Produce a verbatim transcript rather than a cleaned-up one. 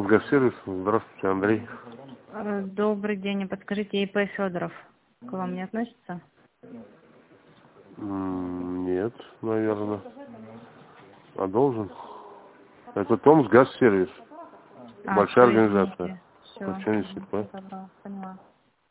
Томсгазсервис. Здравствуйте, Андрей. Добрый день. Подскажите, И П Федоров к вам не относится? Нет, наверное. А должен? Это Томсгазсервис. А, Большая все, организация. Все, Почему не поняла.